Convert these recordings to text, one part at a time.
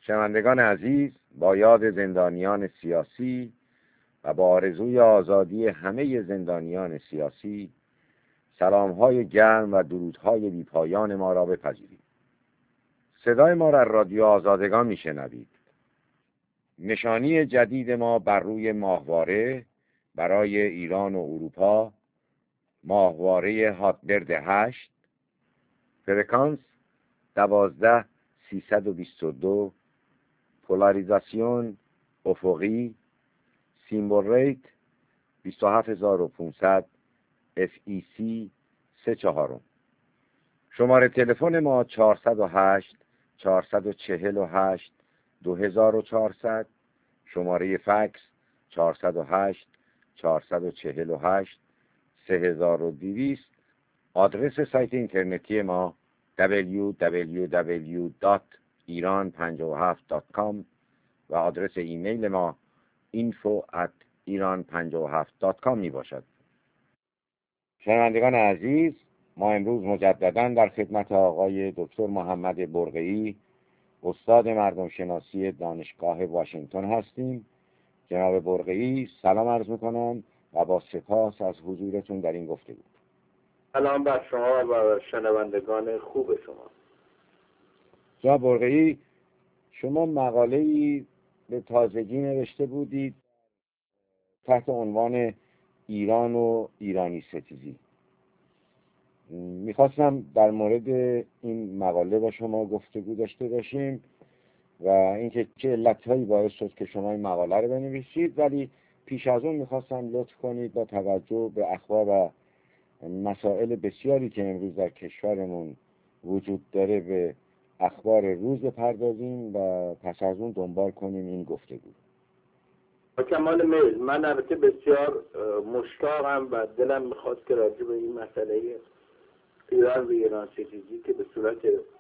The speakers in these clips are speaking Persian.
شنوندگان عزیز، با یاد زندانیان سیاسی و با آرزوی آزادی همه زندانیان سیاسی، سلام‌های گرم و درودهای بی‌پایان ما را بپذیرید. صدای ما را رادیو آزادگان میشنوید. نشانی جدید ما بر روی ماهواره برای ایران و اروپا، ماهواره هاتبرد 8، فرکانس 12322، پولاریزاسیون افقی، سیمبل ریت 27500، FEC 34. شماره تلفن ما 408 448 2400، شماره فکس 408 448 3200. آدرس سایت اینترنتی ما www.iran57.com و آدرس ایمیل ما info@iran57.com می باشد. شنوندگان عزیز، ما امروز مجددا در خدمت آقای دکتر محمد برقعی، استاد مردم شناسی دانشگاه واشنگتن هستیم. جناب برقعی، سلام عرض میکنم و با سپاس از حضورتون در این گفتگو. سلام بر شما و شنوندگان خوب شما. جناب برقعی، شما مقاله‌ای به تازگی نوشته بودید تحت عنوان ایران و ایرانی ستیزی. میخواستم در مورد این مقاله با شما گفتگو داشته باشیم و اینکه چه علتهایی باعث شد که شما این مقاله رو بنویسید، ولی پیش از اون میخواستم لطف کنید با توجه به اخبار و مسائل بسیاری که امروز در کشورمون وجود داره به اخبار روز بپردازیم و پس از اون دنبال کنیم این گفتگو. با کمال میل. من البته بسیار مشتاقم و دلم میخواد که راجع به این مسئله ایران و ایران ستیزی که به صورت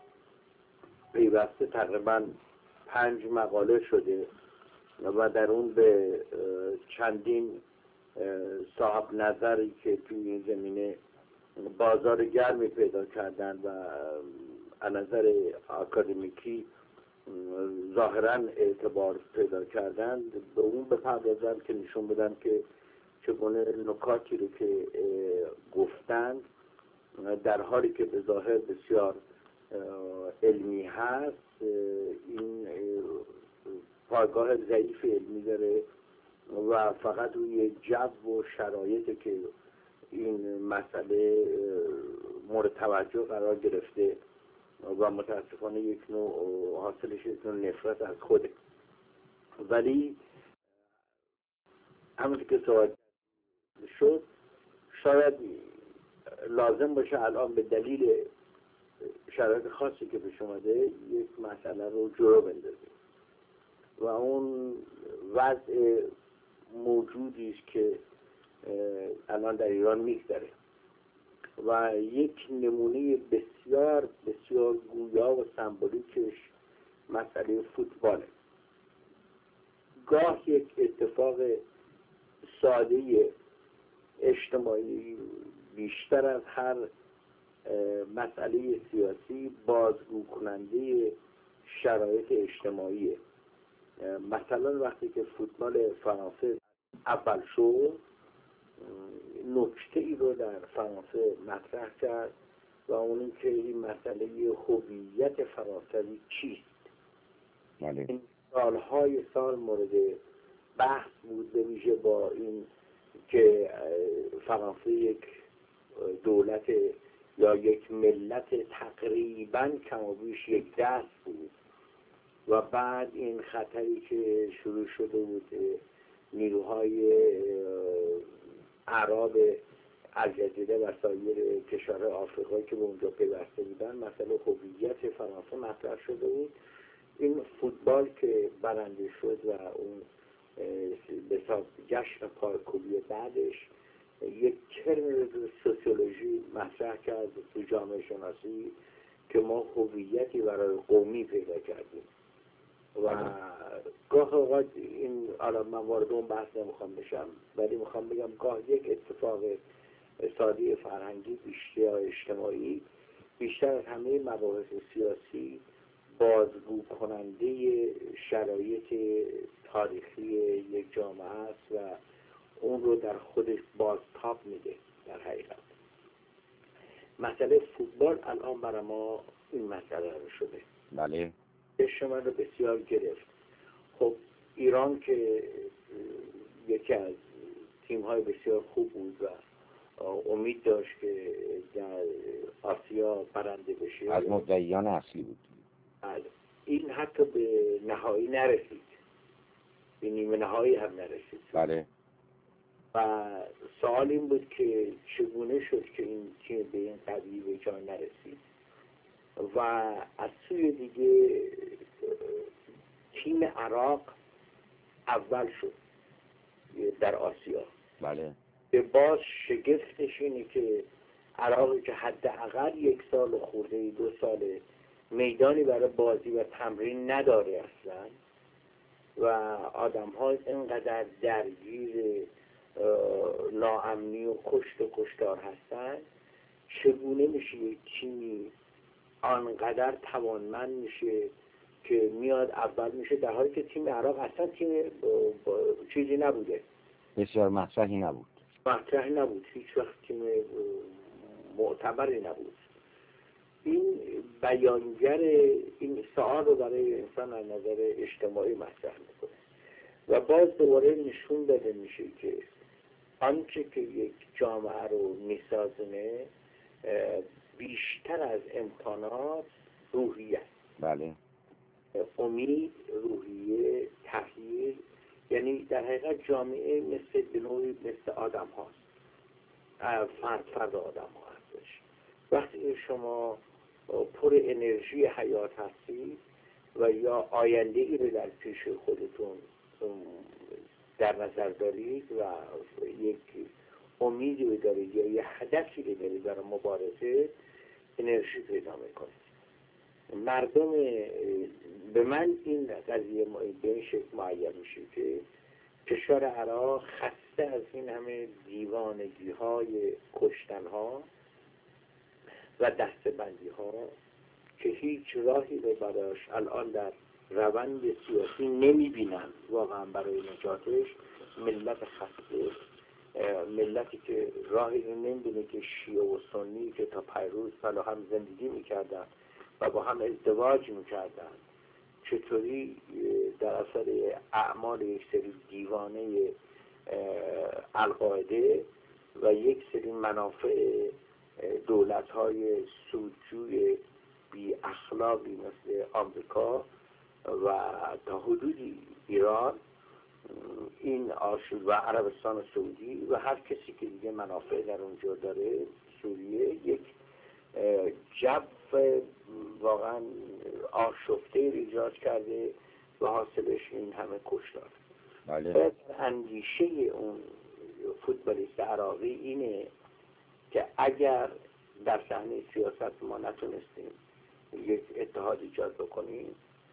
پیوسته تقریبا 5 مقاله شده و در اون به چندین صاحب نظری که توی این زمینه بازار گرمی پیدا کردن و از نظر آکادمیکی ظاهراً اعتبار پیدا کردن، به اون بپردازم که نشون بدم که چگونه نکاتی رو که گفتند در حالی که به ظاهر بسیار علمی هست، این پایگاه ضعیف علمی داره و فقط روی جو و شرایطی که این مسئله مورد توجه قرار گرفته و متاسفانه یک نوع حاصلش یک نوع نفرت از خوده. ولی همونطور که صحبت شد، شاید لازم باشه الان به دلیل شرایط خاصی که پیش اومده یک مسئله رو جلو بندازیم و اون وضع موجودی است که الان در ایران میگذره و یک نمونه بسیار بسیار گویا و سمبولیکش مسئله فوتباله. گاه یک اتفاق ساده اجتماعی بیشتر از هر مسئله سیاسی بازگو کننده شرایط اجتماعیه. مثلا وقتی که فوتبال فرانسه اول شد، نکته ای رو در فرانسه مطرح کرد و اون که این مسئله هویت فرانسوی چیست. این سالهای سال مورد بحث بود، به ویژه با این که فرانسه یک دولت یا یک ملت تقریباً کم و بیش یک دست بود و بعد این خطری که شروع شده بود، نیروهای اعراب الجزیره و سایر کشورهای آفریقایی که به اونجا پیوسته بودن، مسئله هویت فرانسه مطرح شده بود. این فوتبال که برنده شد و اون به جشن پایکوبی بعدش یک ترم سوسیولوژی مطرح کرد تو جامعه شناسی که ما هویتی برای قومی پیدا کردیم و گاه اوقات این، الان من وارد اون بحث نمیخوام بشم، ولی میخوام بگم گاه یک اتفاق ساده فرهنگی بیشتر اجتماعی بیشتر از همه مباحث سیاسی بازگو کننده شرایط تاریخی یک جامعه است و اون رو در خودش بازتاب میده. در حقیقت مسئله فوتبال الان برای ما این مسئله رو شده. بله. عشق من رو بسیار گرفت. خب ایران که یکی از تیم‌های بسیار خوب بود و امید داشت که در آسیا برنده بشه، از مدعیان اصلی بود. این حتی به نهایی نرسید، به نیمه نهایی هم نرسید. بله. و سوال این بود که چگونه شد که این تیم به این قضیه به جا نرسید. و از سوی دیگه تیم عراق اول شد در آسیا. بله. به باز شگفتش اینه که عراقی که حداقل 1 سال خورده 2 سال میدانی برای بازی و تمرین نداره اصلا و آدم ها اینقدر درگیر ناامنی و کشت و کشتار هستن، چگونه میشه یک تیمی آنقدر توانمند میشه که میاد اول میشه، در حالی که تیم عراق اصلا تیم چیزی نبوده، بسیار مطرحی نبود، هیچ وقت تیم معتبری نبود. این بیانگر این سوال رو برای انسان از نظر اجتماعی مطرح میکنه و باز دوباره نشون داده میشه که آنچه که یک جامعه رو میسازنه بیشتر از امکانات روحیه. بله. امید، روحیه، تغییر، یعنی در حقیقت جامعه مثل آدم هاست، فرد آدم ها هستش. وقتی شما پر انرژی حیات هستید و یا آینده ای رو در پیش خودتون در نظر دارید و یک امیدی رو دارید یا یه هدفی رو دارید برای مبارزه، انرژی پیدا میکنید. مردم به من این قضیه به این شکل معین میشه که کشور عراق خسته از این همه دیوانگی های کشتن ها و دستبندی ها که هیچ راهی رو براش الان در روند سیاسی نمیبینن واقعا برای نجاتش. ملت خسته، ملتی که راهی رو نمیبینه که شیعه و سنی که تا پیروز سال هم زندگی میکردن و با هم ازدواج میکردن چطوری در اثر اعمال یک سری دیوانه القاعده و یک سری منافع دولت‌های سودجوی بی اخلاقی مثل آمریکا و تا حدودی ایران این و عربستان سعودی و هر کسی که دیگه منافع در اونجا داره، سوریه، یک جو واقعا آشفته ایجاد کرده و حاصلش این همه کشتار. بله. اندیشه اون فوتبالیست عراقی اینه که اگر در صحنه سیاست ما نتونستیم یک اتحاد ایجاد بکنیم،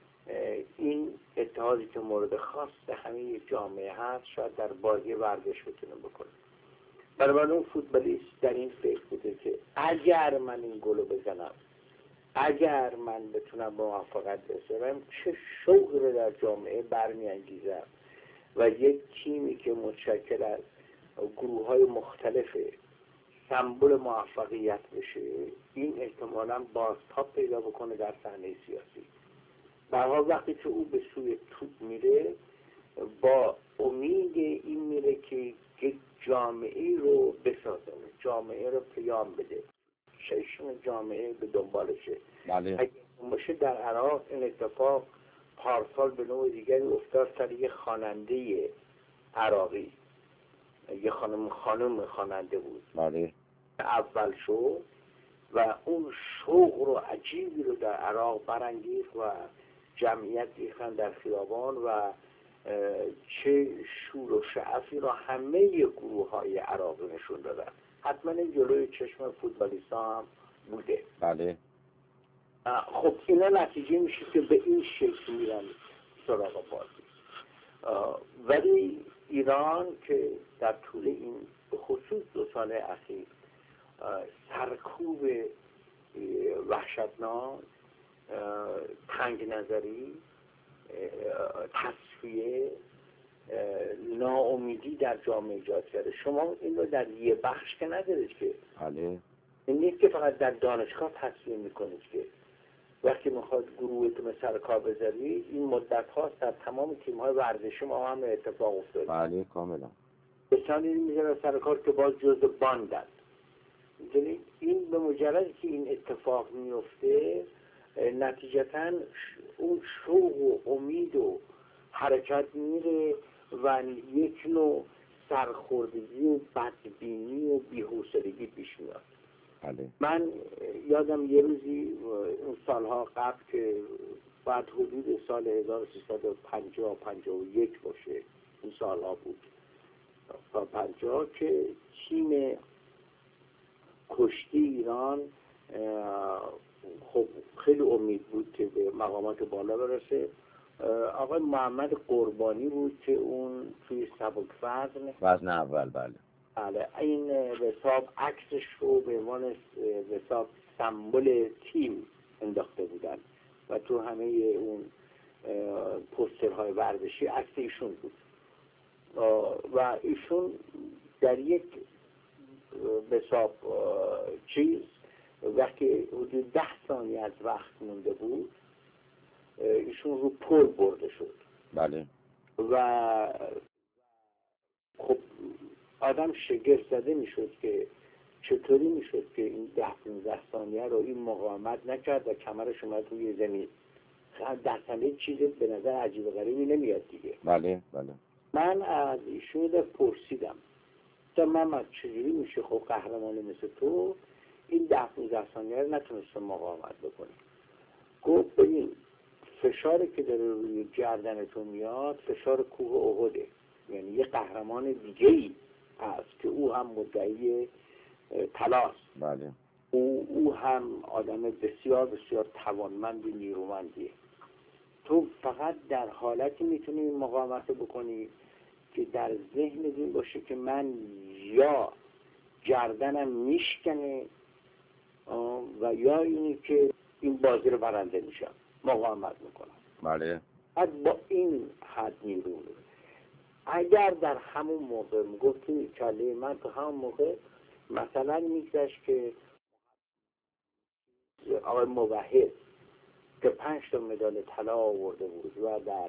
این اتحادی که مورد خواست همه جامعه هست شاید در بازی ورزش بتونه بکنه. برای اون فوتبالیست در این فکر بوده که اگر من این گلو بزنم، اگر من بتونم به موفقیت برسم، چه شوقی رو در جامعه برمی‌انگیزم و یک تیمی که متشکل از گروه‌های مختلف سمبل موفقیت بشه، این احتمالاً بازتاب پیدا بکنه در صحنه سیاسی. برها وقتی که او به سوی توپ میره با امید این میره که یک جامعه رو بسازه، جامعه رو پیام بده، چشم جامعه به دنبالشه. بله. اگر باشه در عراق این اتفاق پارسال به نوع دیگری افتاد سر یه خواننده عراقی، یه خانم خواننده بود. بله. اول شد و اون شوق رو عجیبی رو در عراق برانگیخت و جمعیت ریختن در خیابان و چه شور و شعفی رو همه گروه های عراقی نشون دادن. حتما این جلوی چشم فوتبالیستا هم بوده. بله. خب اینا نتیجه میشه که به این شکل میرن سراغ بازی. ولی ایران که در طول این به خصوص 2 سال اخیر سرکوب وحشتناک تنگ نظری، تصفیه، ناامیدی در جامعه ایجاد کرده. شما این رو در یه بخش که ندارید که، بله. این نیست که فقط در دانشگاه تصفیه میکنید که وقتی میخواد گروهتون سر کار بذارید، این مدت هاست در تمام تیم های ورزشی ما هم اتفاق افتاده. بله کاملا. بسیاری میذاره سر کار که باز جزء باندن. این به مجرد که این اتفاق میفته، نتیجتا اون شوق و امید و حرکت میره و یک نوع سرخوردگی و بدبینی و بی‌حوصلگی پیش میاد. بله. من یادم یه روزی اون سالها قبل که بعد حدود سال 1350-51 باشه، این سالها بود تا 50 که تیم کشتی ایران خب خیلی امید بود که به مقامات بالا برسه. آقای محمد قربانی بود که اون توی سبک وزن اول. بله. بله، این به حساب عکسش رو به عنوان به حساب سمبل تیم انداخته بودن و تو همه اون پوسترهای ورزشی عکس ایشون بود و ایشون در یک به حساب چیز وقتی حدود 10 ثانیه از وقت مونده بود، ایشون رو پل برده شد. بله. و خب آدم شگفت زده میشد که چطوری میشد که این 10-15 ثانیه رو این مقاومت نکرد و کمرش اومد روی زمین. در ثانیه چیزی به نظر عجیب و غریبی نمیاد دیگه. بله. بله. من از ایشون پرسیدم تا محمد چجوری میشه خب قهرمانی مثل تو این 10-15 ثانیه رو نتونسته مقاومت بکنی؟ گفت ببین فشاری که داره روی گردنتون میاد فشار کوه احده، یعنی یه قهرمان دیگه‌ای هست که او هم مدعی طلاست. بله. او هم آدم بسیار بسیار توانمندی نیرومندیه. تو فقط در حالتی میتونی این مقاومت بکنی که در ذهن این باشه که من یا گردنم میشکنه و یا اینی که این بازی رو برنده میشم، مقاومت میکنم. بله. بعد با این حد نیرو. اگر در همون موقع میگفتی کله من تو همون موقع مثلا میگذشت که آقای موحد که 5 تا مدال طلا آورده بود و در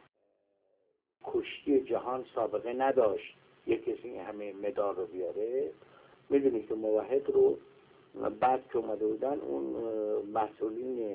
کشتی جهان سابقه نداشت یک کسی همه مدال رو بیاره، میدونی که موحد رو بعد که اومده بودن اون مسئولین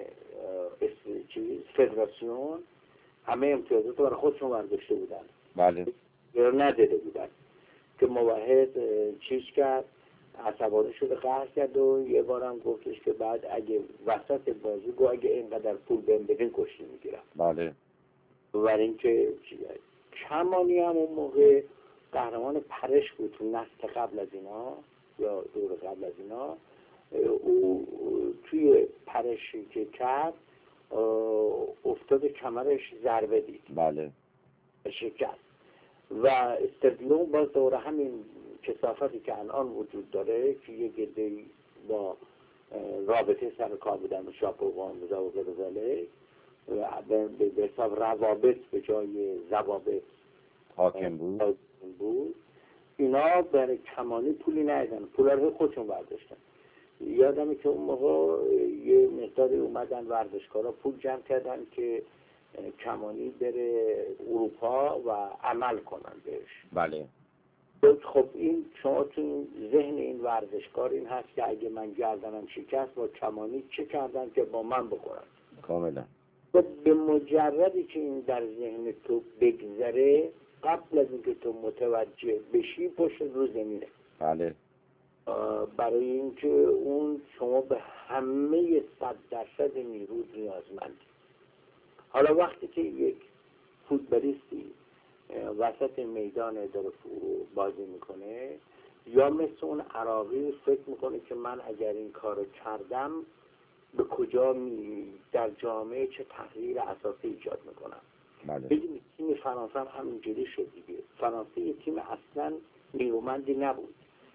فدراسیون همه امتیازات رو برای خودشون برداشته بودن. بله. یا نداده بودن که موحد چیز کرد، عصبانی شده قهر کرد و یه بارم گفتش که بعد اگه وسط بازی گو اگه اینقدر پول بهم بدین کشتی میگیرم. بله. برای اینکه کمانی هم اون موقع قهرمان پرش بود تو نسل قبل از اینا یا دور قبل از اینا. او توی پرشی که کرد افتاد کمرش ضربه دید. بله. شکست و استادیوم باز دوره همین کثافتی که الان وجود داره که یه گده‌ای با رابطه سر کار بودن شاپوغان و غیره و به حساب روابط به جای ضوابط حاکم بود. اینا برای کمانی پولی ندادن، پولا رو خودشون برداشتن. یادمه که اون موقع یه مقداری اومدن ورزشکارا پول جمع کردن که کمانی بره اروپا و عمل کنن بهش. بله. خب این شما تو ذهن این ورزشکار این هست که اگه من گردنم شکست با کمانی چه کردن که با من بخورن. کاملا. خب به مجردی که این در ذهن تو بگذره قبل از اینکه تو متوجه بشی پشت رو زمینه. بله. برای اینکه اون شما به همه 100% نیرو نیازمندی. حالا وقتی که یک فوتبالیستی وسط میدان داره بازی میکنه یا مثل اون عراقی فکر میکنه که من اگر این کارو کردم به کجا در جامعه چه تغییر اساسی ایجاد میکنم. بله. ببینید تیم فرانسه هم همینجوری شد دیگه. فرانسه یه تیم اصلا نیرومندی نبود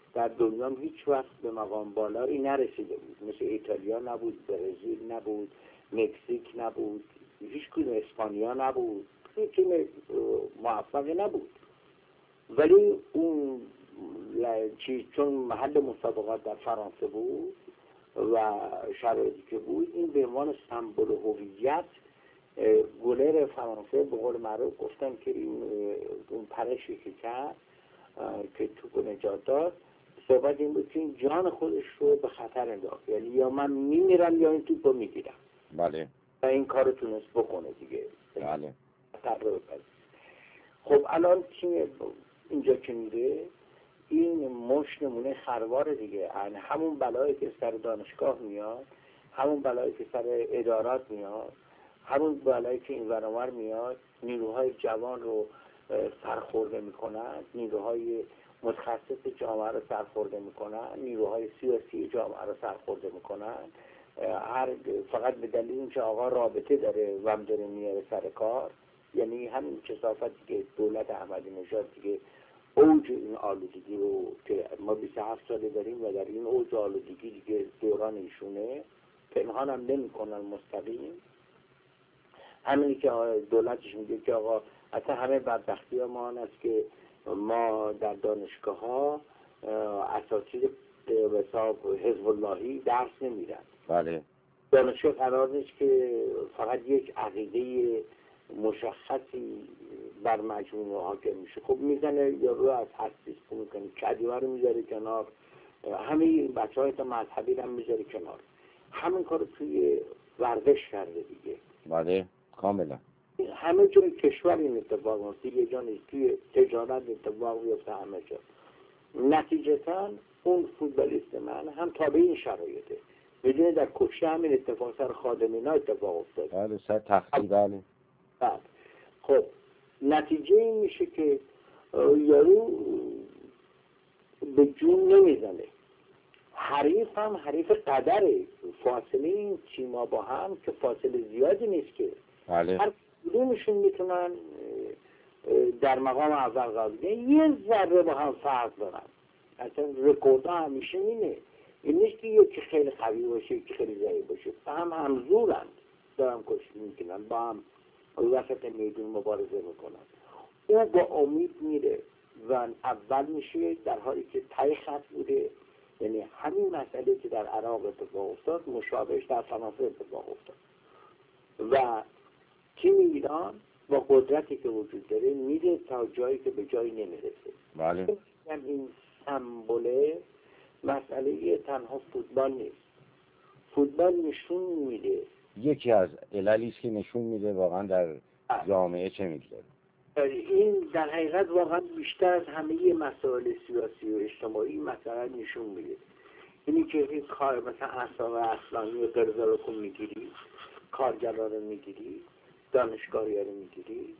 در دنیا هم هیچ وقت به مقام بالایی نرسیده بود. مثل ایتالیا نبود، برزیل نبود، مکزیک نبود، هیچ کدوم اسپانیا نبود، هیچ تیم موفقی نبود. ولی اون چون محل مسابقات در فرانسه بود و شرایطی که بود، این به عنوان سمبل هویت گلر فرانسه به قول معروف گفتن که اون پرشی که کرد که توپ نجات داد، صحبت این بود که این جان خودش رو به خطر انداخت، یعنی یا من میمیرم یا این توپ رو میگیرم. بله. و این کار رو تونست بکنه دیگه. بله. خب الان تیم اینجا که میره، این مش نمونه خروار دیگه، همون بلایی که سر دانشگاه میاد، همون بلایی که سر ادارات میاد، همون بلایی که این ورانور میاد، نیروهای جوان رو سرخورده میکنن، نیروهای متخصص جامعه رو سرخورده میکنن، نیروهای سیاسی جامعه رو سرخورده میکنن، فقط به دلیل اینکه آقا رابطه داره و هم داره میاره سر کار. یعنی همین کثافتی که دولت احمدی نژاد دیگه اوج این آلودگی رو که ما 27 ساله داریم و در این اوج آلودگی دیگه دوران ایشونه، پنهان هم نمی کنن مستقیم. همینی که دولتش میگه که آقا اصلا همه بدبختی ما آن است که ما در دانشگاه ها اساتید به حساب حزب اللهی درس نمیدن. بله. دانشگاه قرار نیست که فقط یک عقیده مشخصی بر مجموعه حاکم میشه. خب میزنه یا رو از حسیس میکنه، کدیوه رو میذاره کنار، همه بچه های تا مذهبی هم میذاره کنار. همین کار توی ورزش کرده دیگه. بله کاملا. همه جای کشور این اتفاق میفته، یه جا نیست، توی تجارت اتفاق میفته همه جا. نتیجتا اون فوتبالیست من هم تابع این شرایطه. میدونه در کشته همین اتفاق سر خادمینا اتفاق افتاد. بله سر تختی. بله. بعد خب نتیجه این میشه که یارو به جون نمیزنه. حریف هم حریف قدره، فاصله این تیما با هم که فاصله زیادی نیست که بله. هر کدومشون میتونن در مقام اول قرار بگیرن، یه ذره با هم فرق دارن. اصلا رکوردها همیشه اینه، این نیست که یکی خیلی قوی باشه یکی خیلی ضعیف باشه، با هم همزورند، دارم کشتی میکنن، با هم وسط میدون مبارزه میکنن. او با امید میره و اول میشه، در حالی که تای خط بوده. یعنی همین مسئله که در عراق اتفاق افتاد مشابهش در فرانسه اتفاق افتاد و تیم ایران با قدرتی که وجود داره میره تا جایی که به جایی نمیرسه. بله. این سمبوله مسئله تنها فوتبال نیست. فوتبال نشون میده، یکی از عللی است که نشون میده واقعا در جامعه چه میگذره. این در حقیقت واقعا بیشتر از همه مسائل سیاسی و اجتماعی مثلا نشون میده. اینی که این کار مثلا احساب اصلانی و قرضه رو که میگیری، کارگرها رو میگیری، دانشگاهی رو میگیری،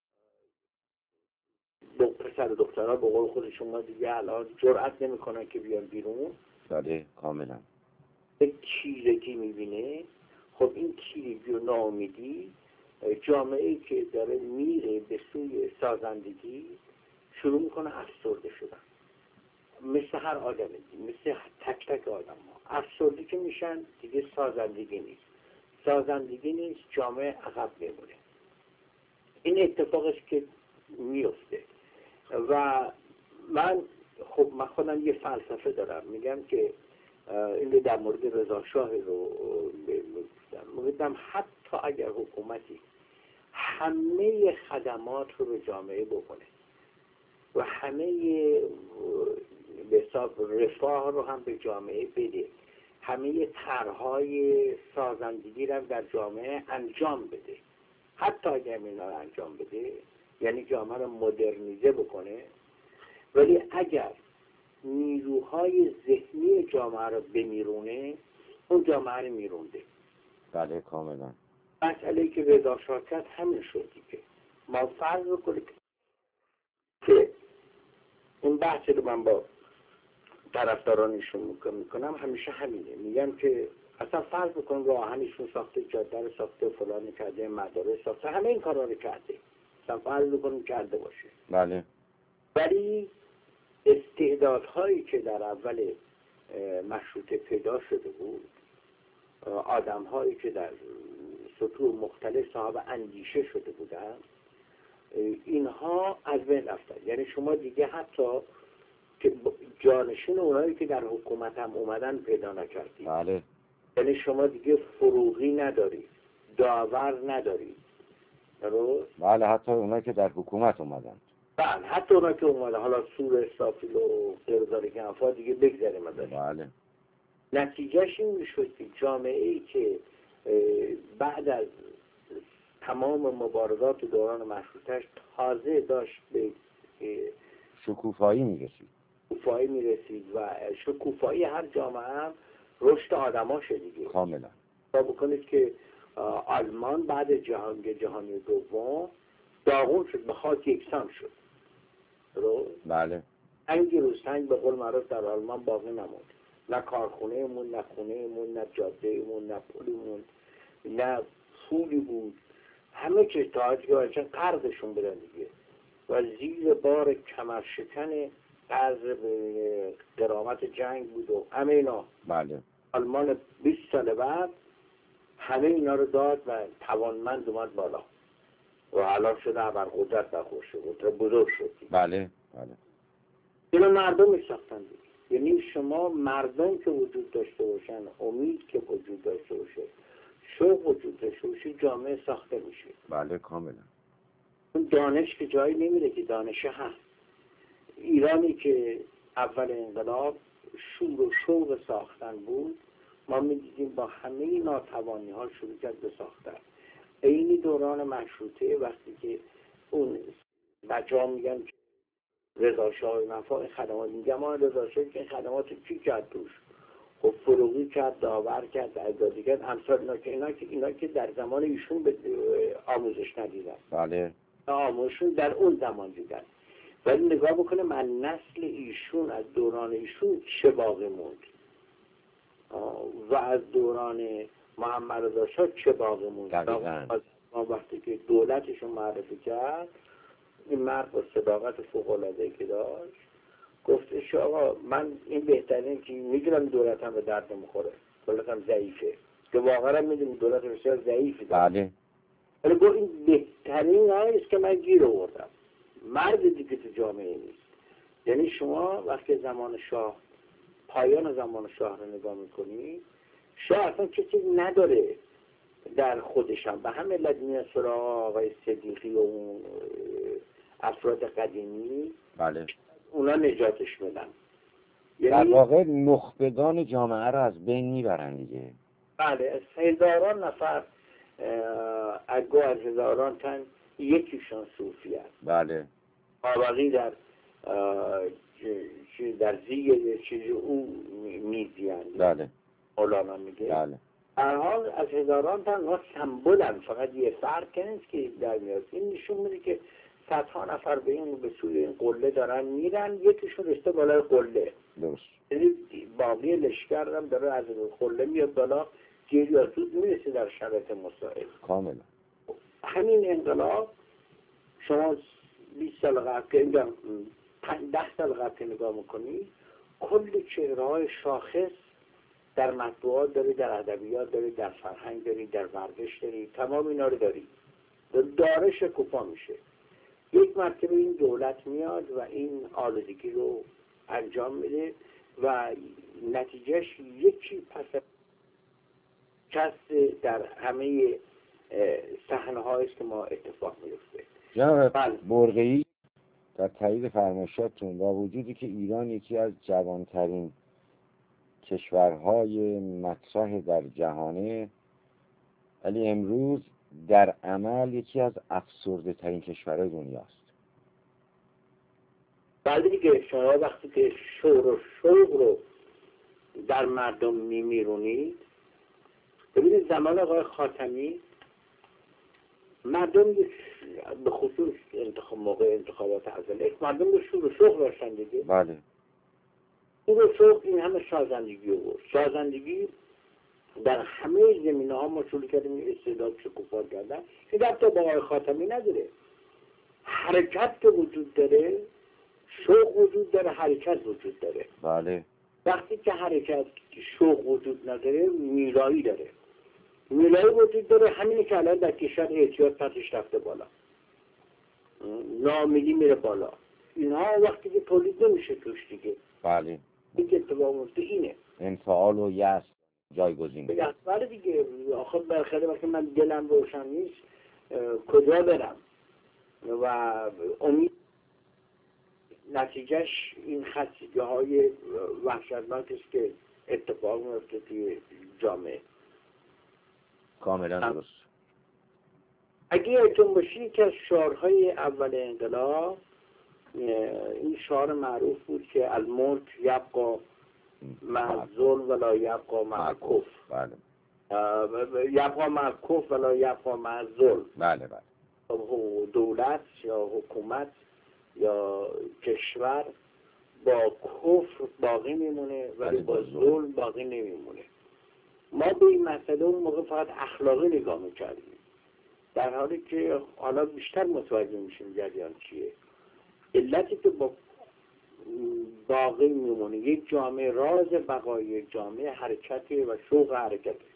پسر و دخترها به قول خود شما دیگه الان جرئت نمیکنن که بیان بیرون. بله کاملا. یک کیرگی میبینه. خب این کیرگی و ناامیدی جامعه‌ای که داره میره به سوی سازندگی شروع میکنه افسرده شدن، مثل هر آدمی، مثل تک تک آدم ها. افسرده که میشن دیگه سازندگی نیست، سازندگی نیست، جامعه عقب میمونه. این اتفاقش که میفته و من خودم یه فلسفه دارم، میگم که این در مورد رضا شاه رو میگم حتی اگر حکومتی همه خدمات رو به جامعه بکنه و همه به حساب رفاه رو هم به جامعه بده، همه طرح‌های سازندگی رو در جامعه انجام بده، حتی اگر اینا رو انجام بده، یعنی جامعه رو مدرنیزه بکنه، ولی اگر نیروهای ذهنی جامعه رو بمیرونه، اون جامعه رو میرونده. بله کاملا. مسئله که رضا شاه کرد همین شد دیگه. ما فرض بکنیم که این بحثی رو من با طرفدارانشون میکنم، همیشه همینه، میگم که اصلا فرض بکن راهنشون ساخته، جاده رو ساخته، فلان کرده، مدارس ساخته، همه این کارا رو کرده، اصلا فرض بکنیم کرده باشه. بله. ولی استعدادهایی که در اول مشروطه پیدا شده بود، آدمهایی که در سطوح مختلف صاحب اندیشه شده بودند، اینها از بین رفتن. یعنی شما دیگه حتی جانشین اونایی که در حکومت هم اومدن پیدا نکردید. بله. یعنی شما دیگه فروغی ندارید، داور ندارید. درست؟ بله، حتی اونایی که در حکومت اومدن. بله، حتی اونایی که اومدن، حالا سور استافیل و قرداری که افا دیگه بگذاریم ازش. بله. نتیجهش این میشد که جامعه‌ای که بعد از تمام مبارزات دوران مشروطه‌اش تازه داشت به شکوفایی میرسید و شکوفایی هر جامعه هم رشد آدماشه دیگه. کاملا. تا بکنید که آلمان بعد جنگ جهانی دوم داغون شد، به خاک یکسان شد. بله. سنگ رو سنگ به قول معروف در آلمان باقی نموند. نه کارخونه مون، نه خونه مون، نه جاده مون، نه پولی مون، نه پولی بود. همه چیز تاجگاه قرضشون بدن دیگه و زیر بار کمرشکن قرض به غرامت جنگ بود و همه اینا. بله. آلمان 20 سال بعد همه اینا رو داد و توانمند اومد بالا و الان شده ابرقدرت برخورد شد، بزرگ شد. بله. بله. اینو مردم میساختن دیگه. یعنی شما مردم که وجود داشته باشن، امید که وجود داشته باشه، شوق وجود داشته باشه، جامعه ساخته میشه. بله کاملا. اون دانش که جایی نمیره که دانش هست. ایرانی که اول انقلاب شور و شوق ساختن بود، ما می‌دیدیم با همه ناتوانی ها شروع کرد به ساختن. این دوران مشروطه وقتی که اون بچه‌ها میگن رضا شاه وفا خدمات، میگم ما رضا شاه که خدمات چی کرد توش؟ خب فروغی کرد، داور کرد، اعدادی کرد، همسال اینا که در زمان ایشون به آموزش ندیدن. بله. آموزشون در اون زمان دیدن. ولی نگاه بکنه من نسل ایشون از دوران ایشون چه باقی موند و از دوران محمد رضا شاه چه باقی موند. ما وقتی که دولتشون معرفی کرد، این مرد با صداقت فوق‌العاده‌ای که داشت گفتش آقا من این بهترین که میدونم دولتم به درد نمیخوره، دولتم ضعیفه، که واقعا میدونم دولت بسیار ضعیفه. بله. ولی گفت این بهترین است که من گیر آوردم. مرد دیگه تو جامعه نیست. یعنی شما وقتی زمان شاه، پایان زمان شاه رو نگاه میکنی، شاه اصلا کسی نداره در خودشم، به همه علت میاد سراغ آقای صدیقی و اون افراد قدیمی. بله. اونا نجاتش بدن. در واقع نخبگان جامعه رو از بین میبرن دیگه. بله، هزاران نفر از هزاران تن یکیشون صوفی هست. بله. آبقی در زیر چیزی اون میزیند. بله. مولانا میگه. بله. هر حال از هزاران تن ها سمبولن، فقط یه فرق نیست که در میاد. این نشون میده که صدها نفر به سوی این قله دارن میرن، یکیشون رشته بالای قله. درست. باقی لشکر هم داره از قله میاد بالا، گیر یا زود میرسه در شرایط مساعد. کاملا. همین انقلاب شما 20 سال قبل که 10 سال قبل که نگاه میکنی، کل چهره‌های شاخص در مطبوعات داری، در ادبیات داری، در فرهنگ داری، در ورزش داری، تمام اینا رو داری. داره شکوفا میشه. یک مرتبه این دولت میاد و این آلودگی رو انجام میده و نتیجهش یکی پس کس در همه صحنه‌هایی است که ما اتفاق میفته. جناب برقعی در تایید فرمایشاتتون، با وجودی که ایران یکی از جوانترین کشورهای مطرح در جهانه، ولی امروز در عمل یکی از افسرده ترین کشورهای دنیاست. بله دیگه، شما وقتی که شور و شوق رو در مردم میمیرونید، ببینید زمان آقای خاتمی مردم به خصوص موقع انتخابات اولیه مردم به شور و شوق داشتن دیگه. بله. شور و شوق این همه سازندگی بود. سازندگی در همه زمینه ها ما شروع کردیم استعداد شکوفا کردن. این حتی با آقای خاتمی نداره. حرکت که وجود داره، شوق وجود داره، حرکت وجود داره. بله. وقتی که حرکت شوق وجود نداره، میرایی داره. میرایی وجود داره، همینی که الان در کشور اعتیاد سطحش رفته بالا، ناامیدی میره بالا. اینها وقتی که تولید نمیشه توش دیگه. بله. این که اتفاق میفته اینه. انفعال و یأس جایگزین. بله دیگه. آخه برخلاف وقتی من دلم روشن نیست کجا برم؟ و امید نتیجهش این خستگی‌های وحشتناک است که اتفاق میفته توی جامعه. کاملا درست. اگه یادتون باشه که از شعارهای اول انقلاب این شعار معروف بود که الملک یبقی مع الظلم ولا یبقی مع الکفر. بله. یبقی مع الکفر ولا یبقی مع الظلم. بله بله. دولت یا حکومت یا کشور با کفر باقی میمونه ولی با ظلم باقی نمیمونه. ما به این مسئله اون موقع فقط اخلاقی نگاه میکردیم، در حالی که حالا بیشتر متوجه میشیم جریان چیه. علتی که با باقی میمونه یک جامعه، راز بقای یک جامعه حرکته و شوق حرکته.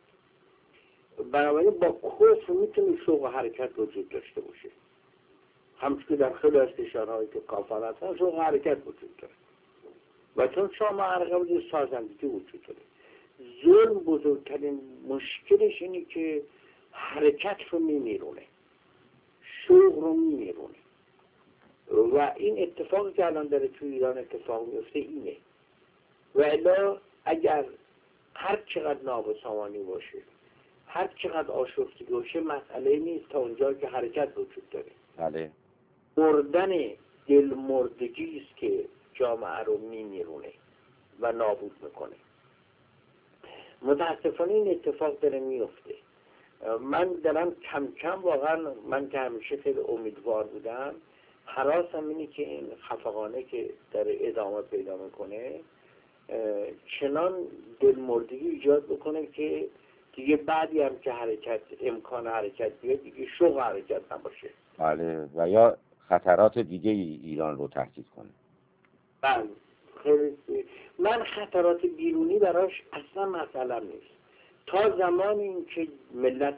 بنابراین با کفر میتونه شوق حرکت وجود داشته باشه، همچون که در خیلی از کشورهایی که کافر هستن شوق حرکت وجود داره و چون شما حرکت سازندگی وجود داره. ظلم بزرگترین مشکلش اینه که حرکت رو میمیرونه، شوق رو میمیرونه. و این اتفاقی که الان داره توی ایران اتفاق میفته اینه. و الا اگر هر چقدر نابسامانی باشه، هر چقدر آشفتگی باشه، مسئله نیست تا اونجا که حرکت وجود داره. بله. مردن دل مردگی است که جامعه رو میمیرونه و نابود میکنه. متاسفانه این اتفاق داره میفته. من دارم کم کم واقعا، من که همیشه خیلی امیدوار بودم، هراسم اینه که این خفقانه که داره ادامه پیدا میکنه چنان دلمردگی ایجاد بکنه که دیگه بعدی هم که حرکت، امکان حرکت بیاد، دیگه شوق حرکت نباشه. بله. و یا خطرات دیگه ایران رو تهدید کنه. بله. خیلی من خطرات بیرونی براش اصلا مسئله نیست تا زمانی این که ملت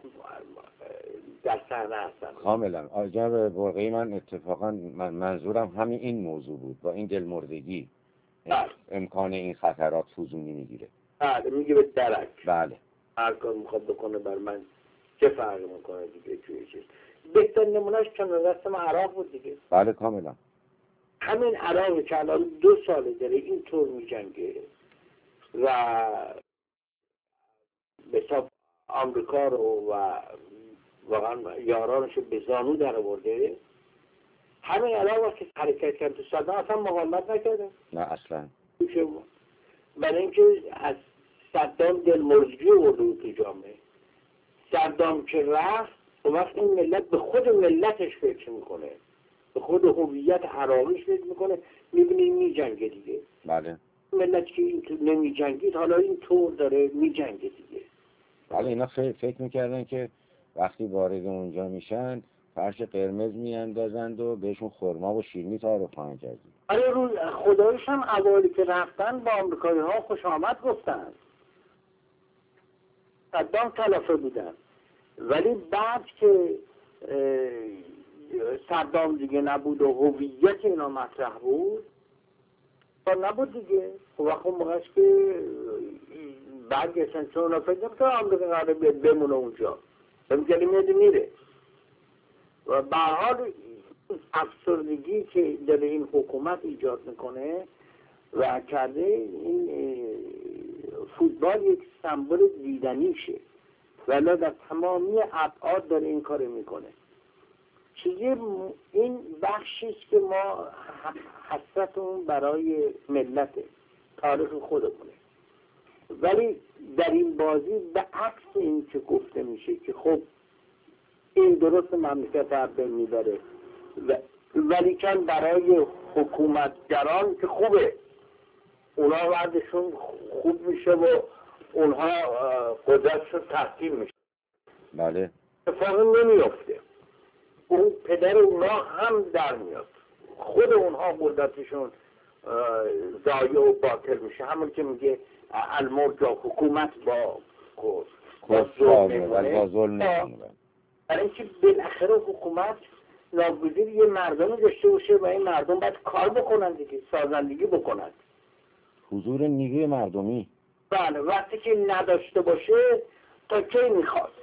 در صحنه هستن. کاملا. جناب برقی، من اتفاقا منظورم همین این موضوع بود. با این دلمردگی امکان این خطرات فزونی میگیره. بله، میگه به درک. بله. هر کار میخواد بکنه بر من چه فرقی میکنه دیگه توی چیز. بهتر نمونهش کنار دست ما عراق بود دیگه. بله کاملا. همین عراق که الان 2 ساله داره اینطور میجنگه و به حساب آمریکا رو و واقعا یارانش به زانو در آورده. همین عراق وقتی حرکت کرد تو صدام اصلا مقاومت نکرده. نه اصلا. برای اینکه از صدام دلمردگی آورده بود تو جامعه. صدام که رفت و وقت این ملت به خود ملتش فکر میکنه، به خود هویت عراقیش فکر میکنه، میبینید میجنگه دیگه. بله. ملت که این تو نمیجنگید حالا این طور داره میجنگه دیگه. بله. اینا فکر میکردن که وقتی وارد اونجا میشن فرش قرمز میاندازند و بهشون خرما و شیرینی تعارف خواهند کرد. آره، روز خدایش هم اولی که رفتن با آمریکایی ها خوش آمد گفتن، صدام کلافه بودن. ولی بعد که صدام دیگه نبود و هویت اینا مطرح بود نبود دیگه. خب وقت اون موقعش که برگشتن، چون اونا فکر نمی‌کردن آمریکا قراره بمونه اونجا، فکر میره. و به هر حال افسردگی که در این حکومت ایجاد میکنه و کرده این فوتبال یک سمبل دیدنیشه ولی در تمامی ابعاد داره این کار میکنه. چیزی این بخشیست که ما حسرتمون برای ملت تاریخ خودمونه. ولی در این بازی به عکس این که گفته میشه که خب این درست مملکت عبدال میبره ولی کن برای حکومتگران که خوبه، اونا وردشون خوب میشه و اونها قدرتشون تحکیم میشه. بله. اتفاقی نمیفته. اون پدر اونا هم در میاد. خود اونها قدرتشون ضایع و باطل میشه. همون که میگه الملک یا حکومت با ظلم میمونه. برای اینکه بالاخره حکومت ناگزیر یه مردمی داشته باشه و این مردم باید کار بکنن دیگه، سازندگی بکنن. حضور نیروی مردمی بله، وقتی که نداشته باشه تا کی میخواد